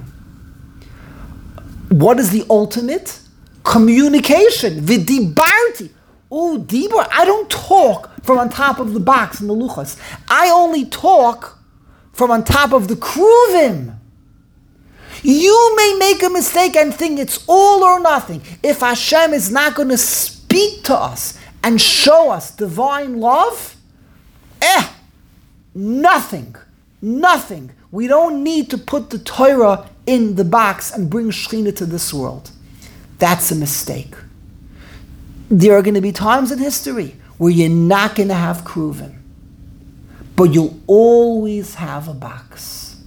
What is the ultimate? Communication. V'dibarti. Oh, dibur. I don't talk from on top of the box and the luchos. I only talk from on top of the kruvim. You may make a mistake and think it's all or nothing. If Hashem is not going to speak to us and show us divine love, eh, nothing, nothing. We don't need to put the Torah in the box and bring Shekhinah to this world. That's a mistake. There are going to be times in history where you're not going to have kruvim, but you'll always have a box.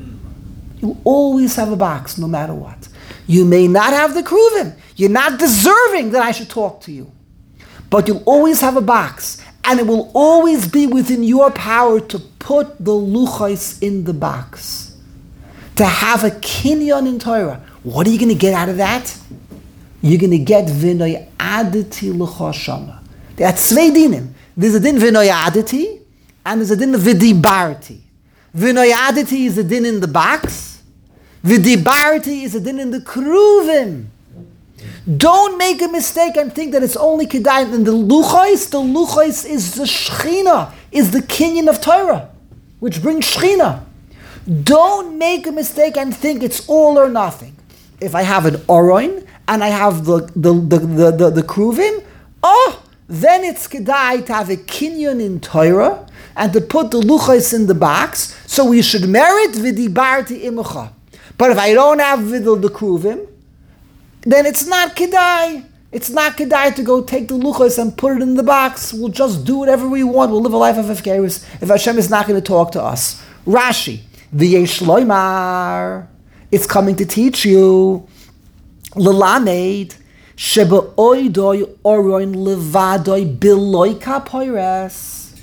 You'll always have a box, no matter what. You may not have the kruvim. You're not deserving that I should talk to you, but you'll always have a box, and it will always be within your power to put the luchos in the box, to have a kinyan in Torah. What are you going to get out of that? You're going to get v'noy aditi l'cha shama. There are tzvei dinim. There's a din v'noy aditi, and there's a din v'dibarti. V'noy aditi is a din in the box. V'dibarti is a din in the kruvim. Don't make a mistake and think that it's only kedai. And the luchos, the luchos is the Shekhinah, is the kinyan of Torah, which brings Shekhinah. Don't make a mistake and think it's all or nothing. If I have an oroin and I have the the the the, the, the kruvim, oh, then it's kedai to have a kinyan in Torah and to put the luchos in the box. So we should merit v'dibarti imucha. But if I don't have the, the kruvim, then it's not kedai. It's not kedai to go take the luchos and put it in the box. We'll just do whatever we want. We'll live a life of hefkerus if Hashem is not going to talk to us. Rashi, v'yesh loymar, it's coming to teach you. L'lamed sheba oidoi oroin levadoi biloi kapoires.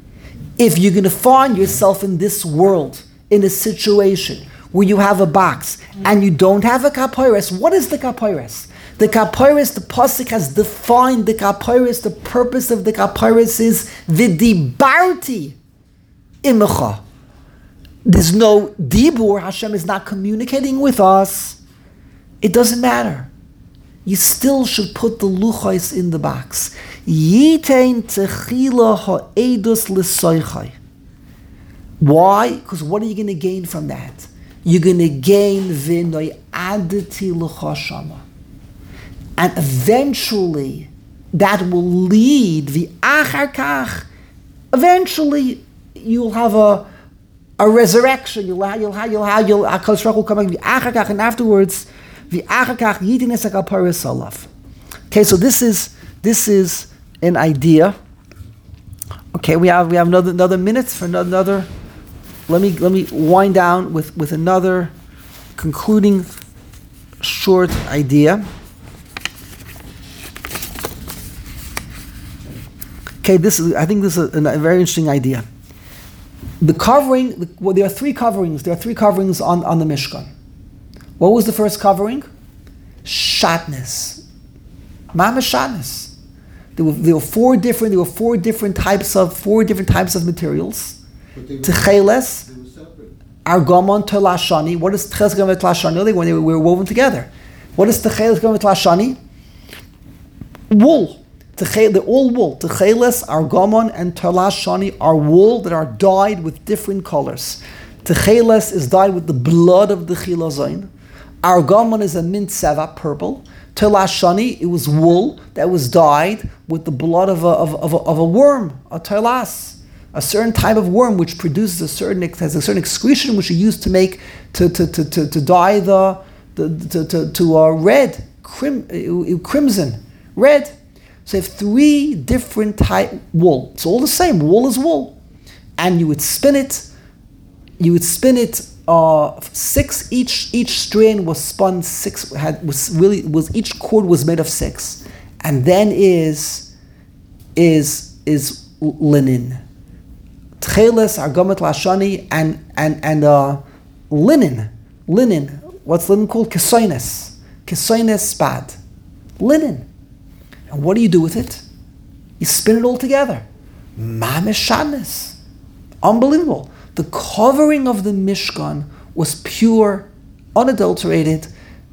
If you're going to find yourself in this world in a situation where you have a box and you don't have a kapoires, what is the kapoires? The kapoires, the pasuk has defined the kapoires. The purpose of the kapoires is v'dibarti imecha. there's no dibur, Hashem is not communicating with us, it doesn't matter. You still should put the luchos in the box. Yitein techila ha'edus l'soichai. Why? Because what are you going to gain from that? You're going to gain v'noi aditi l'chashama. And eventually, that will lead the achar kach. Eventually, you'll have a a resurrection. You'll have, you'll have, you'll have, you'll have, HaKadosh Baruch Hu will come back, the achar kach, and afterwards, the achar kach yidin es hakaparis alav. Okay, so this is this is an idea. Okay, we have we have another another minute for another. Let me let me wind down with, with another concluding short idea. Okay, this is I think this is a, a very interesting idea. The covering, the, well, there are three coverings. There are three coverings on, on the Mishkan. What was the first covering? Shatnez. Mama shatnez. There were there were four different there were four different types of four different types of materials. Techeles, Argamon, Telashani. What is Techeles, Argamon, Telashani? When they were, were woven together. What is Techeles, Argamon, Telashani? Wool. Teche, they're all wool. Techeles, Argamon, and Telashani are wool that are dyed with different colors. Techeles is dyed with the blood of the Chilazain. Argamon is a mint seva, purple. Telashani, it was wool that was dyed with the blood of a, of, of a, of a worm, a telas. A certain type of worm which produces a certain has a certain excretion which you use to make to to to to, to dye the, the to to, to uh, red crim, uh, crimson red. So you have three different type wool. It's all the same. Wool is wool, and you would spin it. You would spin it. Uh, six each each strand was spun six had was really was each cord was made of six, and then is is is linen. Tcheles, Argamat Lashani, and and and uh, linen, linen. What's linen called? Kesoines, kesoines spad, linen. And what do you do with it? You spin it all together. Mamish shatnez, unbelievable. The covering of the Mishkan was pure, unadulterated,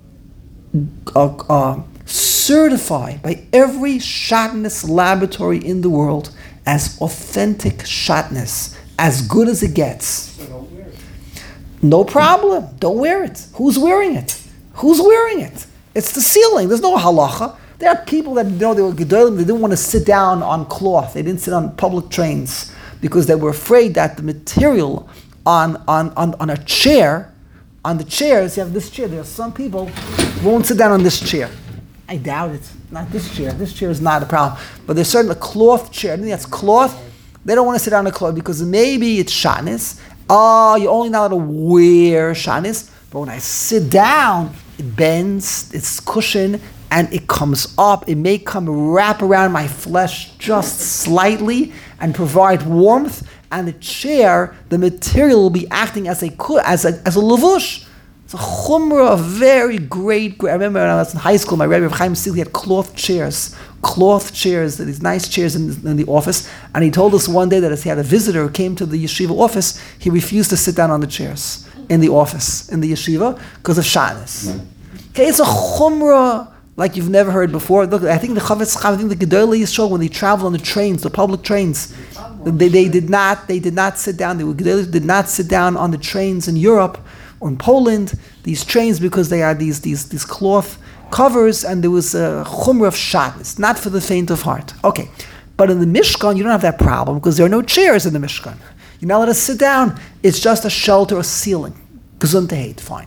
uh, uh, certified by every shatnez laboratory in the world as authentic shatnez, as good as it gets. So don't wear it. No problem. Don't wear it. Who's wearing it? Who's wearing it? It's the ceiling. There's no halacha. There are people that, you know, they were gedolim, they didn't want to sit down on cloth. They didn't sit on public trains because they were afraid that the material on, on, on, on a chair, on the chairs, you have this chair, there are some people who won't sit down on this chair. I doubt it. Not this chair. This chair is not a problem. But there's certain a cloth chair. I think that's cloth. They don't want to sit down on a cloth because maybe it's shatnez. Oh, you're only not allowed to wear shatnez. But when I sit down, it bends, it's cushioned, and it comes up. It may come wrap around my flesh just slightly and provide warmth. And the chair, the material will be acting as a as a as a lavush. It's a chumrah, a very great, great. I remember when I was in high school, my Rebbe Chaim Sili had cloth chairs, cloth chairs, these nice chairs in, in the office. And he told us one day that as he had a visitor who came to the yeshiva office, he refused to sit down on the chairs in the office, in the yeshiva, because of shatnez. Mm. Okay, it's a chumrah like you've never heard before. Look, I think the Chavetz Chaim, I think the Gedolei Yisrael, when they travel on the trains, the public trains, they, they did not they did not sit down. They were, did not sit down on the trains in Europe or in Poland. These trains, because they had these these these cloth covers, and there was a chumrah of shatnez, not for the faint of heart. Okay, but in the Mishkan, you don't have that problem because there are no chairs in the Mishkan. You're not allowed to sit down. It's just a shelter, a ceiling. Gesundheit, fine.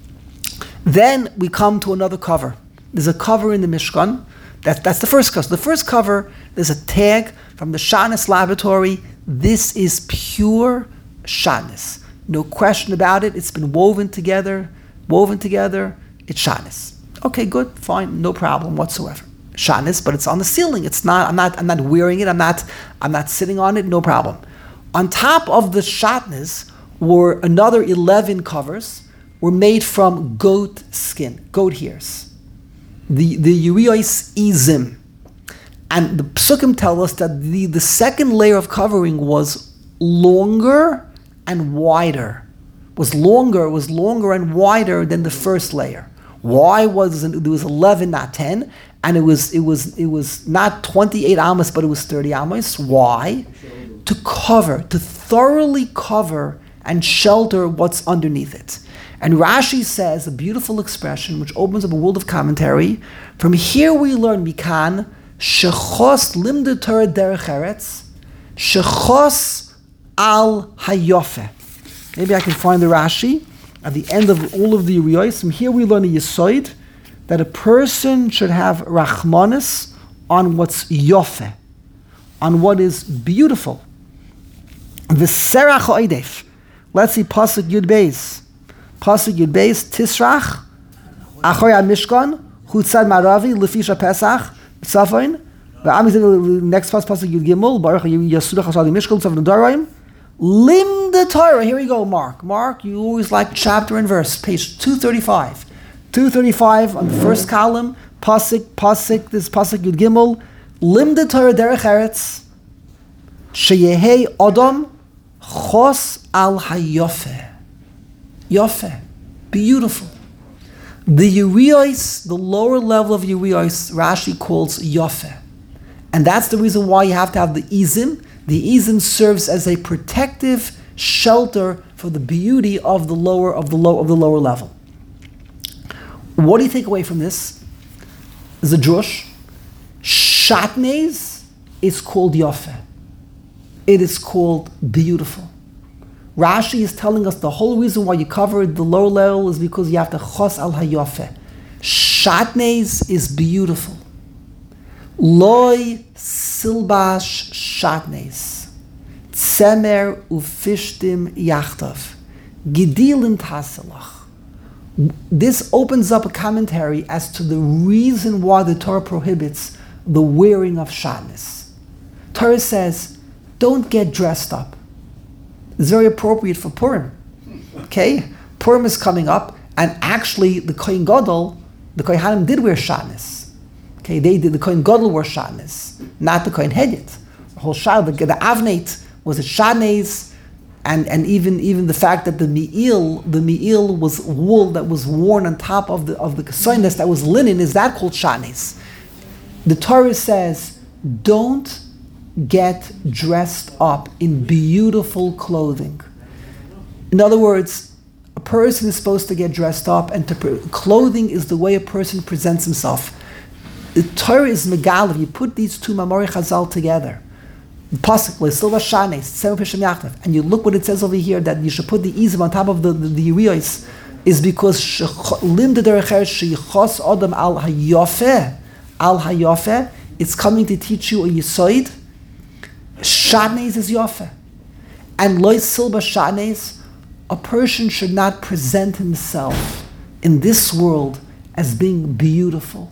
Then we come to another cover. There's a cover in the Mishkan. That, that's the first cover. So the first cover, there's a tag from the Shatnez laboratory. This is pure Shatnez. No question about it. It's been woven together, woven together. It's Shatnez. Okay, good, fine, no problem whatsoever. Shatnez, but it's on the ceiling. It's not. I'm not. I'm not wearing it. I'm not. I'm not sitting on it. No problem. On top of the Shatnez were another eleven covers. Were made from goat skin, goat hairs. The the Urios Izim. And the Psukim tell us that the, the second layer of covering was longer and wider was longer, was longer and wider than the first layer. Why was it, there was eleven, not ten, and it was it was it was not twenty-eight amos, but it was thirty amos. Why? To cover, to thoroughly cover and shelter what's underneath it. And Rashi says a beautiful expression which opens up a world of commentary. From here we learn mikan shechos limdu Torah derech eretz shechos al hayofe. Maybe I can find the Rashi at the end of all of the Uriyos. From here we learn a Yisoid that a person should have Rachmanis on what's Yofe, on what is beautiful. V'serach ha'idef. Let's see Pasuk Yud Beis. Pasuk Yud Beis, Tisrach, Achoy HaMishkan, Chutzad Maravi, Lefisha Pesach, Safain. Next Pasuk Yud Gimel, Baruch Yasudach Hasadi Mishkan, Safain Daraim. Lim the Torah. Here we go, Mark. Mark, you always like chapter and verse. Page two thirty-five. two thirty-five on the first column. Pasuk, Pasuk, this Pasuk Yud Gimel. Lim the Torah derech eretz. Sheyehei Adam chos al hayofe. Yofe. Beautiful. The Uriyos, the lower level of Uriyos, Rashi calls Yofe. And that's the reason why you have to have the Izim. The Izim serves as a protective shelter for the beauty of the lower of the low of the lower level. What do you take away from this? Is a drush. Shatnez is called Yofe. It is called beautiful. Rashi is telling us the whole reason why you covered the lower level is because you have to chos al hayofe. Shatnez is beautiful. Loi silbash shatnez. Tzemer ufishtim yachtav. Gidilim taselach. This opens up a commentary as to the reason why the Torah prohibits the wearing of shatnez. Torah says, don't get dressed up. It's very appropriate for Purim. Okay? Purim is coming up, and actually the Kohen Gadol, the Kohanim did wear shatnez. Okay, they did, the Kohen Gadol wore shatnez, not the Kohen Hedyot. The whole shad, the, the avnate was a shatnez, and, and even, even the fact that the mi'il, the mi'il was wool that was worn on top of the of the kesoines that was linen, is that called shatnez? The Torah says, don't get dressed up in beautiful clothing. In other words, a person is supposed to get dressed up, and to pre- clothing is the way a person presents himself. The Torah is megal. If you put these two Mamori Chazal together, Pasuk Lesilva Shanes, Tzemer Pishim Yachtav, and you look what it says over here that you should put the Izim on top of the the, the Uriyos, is because Lim de Derech Eretz Sheichos Adam al Hayofe, al Hayofe. It's coming to teach you a Yisoid. Shatnez is Yofe. And Lois Silba Shatnez, a person should not present himself in this world as being beautiful.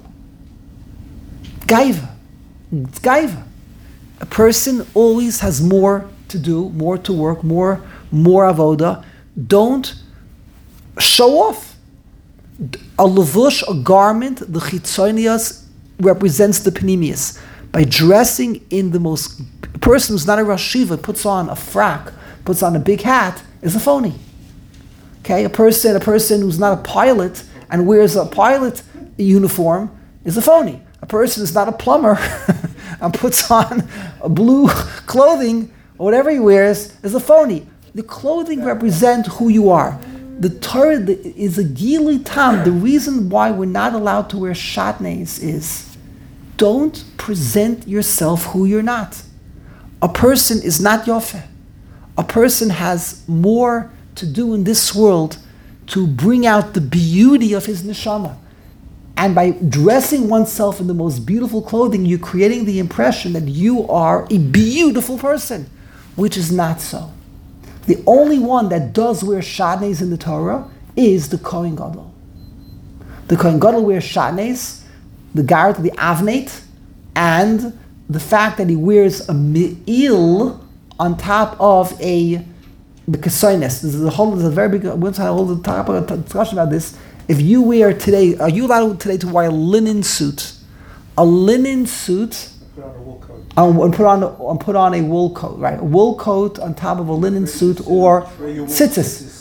Gaiva. It's Gaiva. A person always has more to do, more to work, more, more avoda. Don't show off. A levush, a garment, the chitzonias represents the panemius. By dressing in the most, a person who's not a Rosh Yeshiva puts on a frock, puts on a big hat, is a phony. Okay, a person, a person who's not a pilot and wears a pilot uniform is a phony. A person who's not a plumber and puts on a blue clothing or whatever he wears is a phony. The clothing represents who you are. The Torah is a gili tam. The reason why we're not allowed to wear shatnez is don't present yourself who you're not. A person is not Yofe. A person has more to do in this world to bring out the beauty of his neshama. And by dressing oneself in the most beautiful clothing, you're creating the impression that you are a beautiful person, which is not so. The only one that does wear shatnez in the Torah is the Kohen Gadol. The Kohen Gadol wears shatnez, the garat, the avnate, and the fact that he wears a me'il on top of a the kesoines. This is a whole, this is a very big, we'll have a whole discussion about this. If you wear today, are you allowed today to wear a linen suit? A linen suit, Put on a wool coat. um, and put on and put on a wool coat, right? A wool coat on top of a linen suit, or Regular wool tzitzis.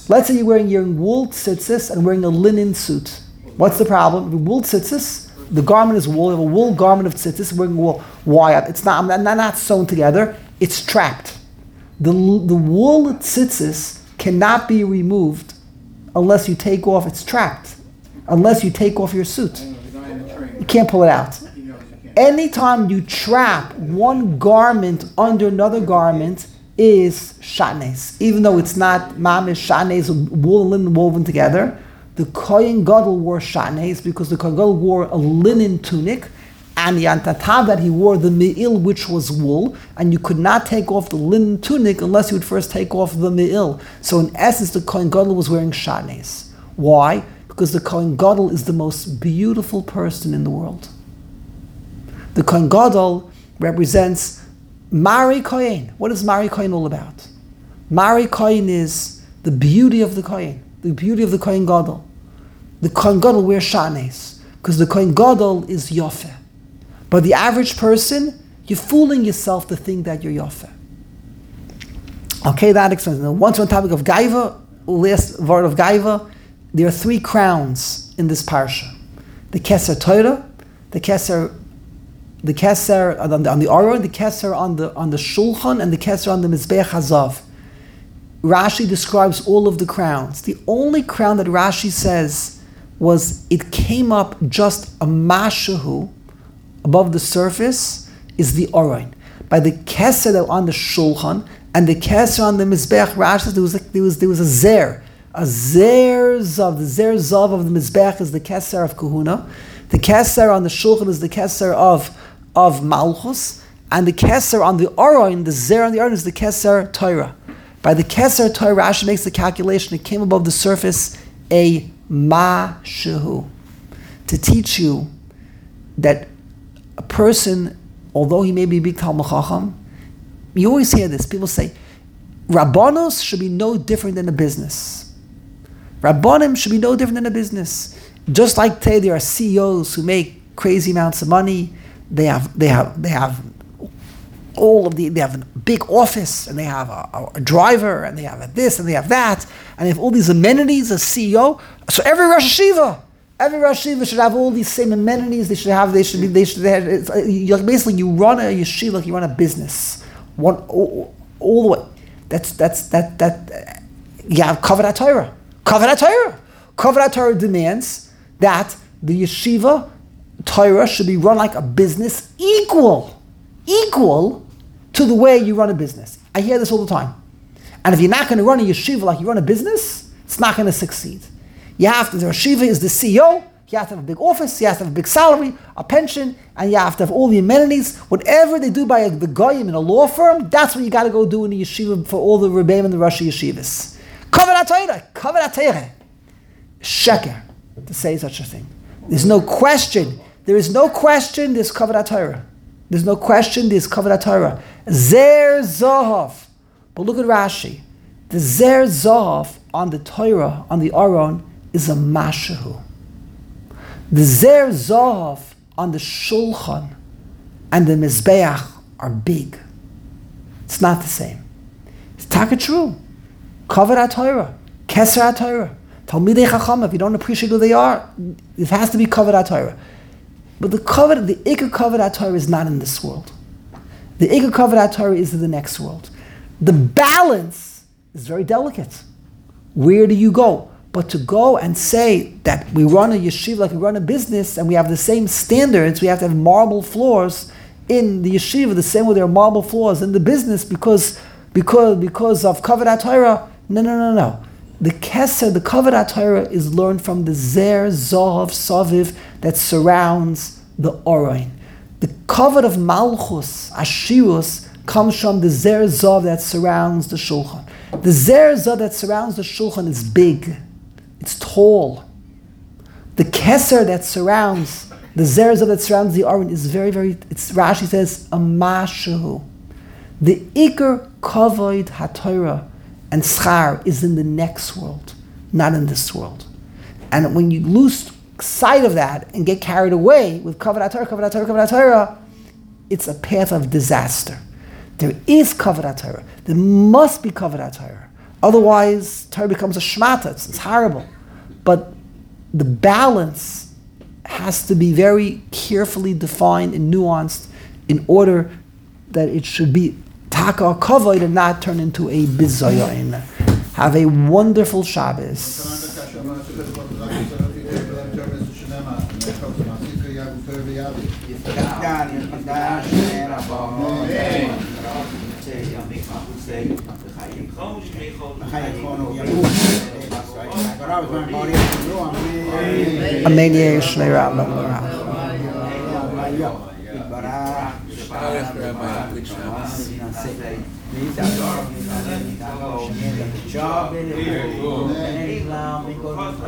Let's say you're wearing your wool tzitzis and wearing a linen suit. What's the problem? The wool tzitzis, the garment is wool. You have a wool garment of tzitzis, wearing wool. Why? It's not, not, not sewn together. It's trapped. The, the wool tzitzis cannot be removed unless you take off. It's trapped. Unless you take off your suit. You can't pull it out. Anytime you trap one garment under another garment is shatnes. Even though it's not mamish shatnes, wool and linen woven together, the Kohen Gadol wore shatnes because the Kohen Gadol wore a linen tunic, and on top of that he wore the me'il, which was wool, and you could not take off the linen tunic unless you would first take off the me'il. So in essence, the Kohen Gadol was wearing shatnes. Why? Because the Kohen Gadol is the most beautiful person in the world. The Kohen Gadol represents Mari Kohen. What is Mari Kohen all about? Mari Kohen is the beauty of the Kohen, the beauty of the Kohen Gadol. The Kohen Gadol wears shatnes because the Kohen Gadol is Yofeh. But the average person, you're fooling yourself to think that you're Yofeh. Okay, that explains. Now, once on the topic of Gaiva, last word of Gaiva, there are three crowns in this parsha: the Keser Torah, the Keser the Keser on the, on the Aron, the Keser on the on the Shulchan, and the Keser on the Mizbeach Hazav. Rashi describes all of the crowns. The only crown that Rashi says was it came up just a mashahu above the surface is the Aron. By the Keser that on the Shulchan and the Keser on the Mizbeach, Rashi says there was a, there was there was a zer, a zer zav. The zer zav of the Mizbeach is the Keser of Kahuna. The Keser on the Shulchan is the Keser of of Malchus, and the Keser on the Aron, the zer on the Aron is the Keser Torah. By the Keser Torah, Rashi makes the calculation, it came above the surface a mashahu, to teach you that a person, although he may be a big Talmud Chacham, you always hear this, people say, Rabbanos should be no different than a business. Rabbanim should be no different than a business. Just like today there are C E Os who make crazy amounts of money, they have they have they have all of the they have a big office and they have a, a driver and they have a this and they have that and they have all these amenities as C E O. So every Rosh Hashiva, every Rosh Hashiva should have all these same amenities. They should have they should be they should have, it's, like basically you run a yeshiva like you run a business. One all, all the way. That's that's that that uh, you have Kavod HaTorah. Kavod HaTorah. Kavod HaTorah demands that the yeshiva Torah should be run like a business equal, equal to the way you run a business. I hear this all the time. And if you're not going to run a yeshiva like you run a business, it's not going to succeed. You have to, the yeshiva is the C E O, you have to have a big office, you have to have a big salary, a pension, and you have to have all the amenities. Whatever they do by the goyim in a law firm, that's what you got to go do in the yeshiva for all the rebbeim and the Rosh Yeshivas. Kavod HaTorah, Kavod HaTorah. Sheker to say such a thing. There's no question. There is no question there's Kavod HaTorah. There's no question there's Kavod HaTorah. Zer Zahav. But look at Rashi. The Zer Zahav on the Torah, on the Aron, is a mashahu. The Zer Zahav on the Shulchan and the Mizbeach are big. It's not the same. It's taka true. Kavod HaTorah. Keser HaTorah. Talmidei Chacham, if you don't appreciate who they are, it has to be Kavod HaTorah. But the Kavod, the Ikar Kavod HaTorah is not in this world. The Ikar Kavod HaTorah is in the next world. The balance is very delicate. Where do you go? But to go and say that we run a yeshiva like we run a business and we have the same standards, we have to have marble floors in the yeshiva the same way there are marble floors in the business because because because of Kavod HaTorah. No, no, no, no. The Keser, the Kavod HaTorah is learned from the Zer Zahav Saviv that surrounds the Aron. The Kavod of Malchus, Ashirus, comes from the Zer Zahav that surrounds the Shulchan. The Zer Zahav that surrounds the Shulchan is big. It's tall. The Keser that surrounds, the Zer Zahav that surrounds the Aron is very, very, it's, Rashi says, a mashahu. The Ikar Kavod HaTorah and schar is in the next world, not in this world. And when you lose sight of that and get carried away with Kavod HaTorah, Kavod HaTorah, Kavod HaTorah, it's a path of disaster. There is Kavod HaTorah. There must be Kavod HaTorah. Otherwise, Torah becomes a shmata. It's, it's horrible. But the balance has to be very carefully defined and nuanced in order that it should be taka kavod and not turn into a bizayon. Have a wonderful Shabbos. Amen. Yeshmei Rabba. Job in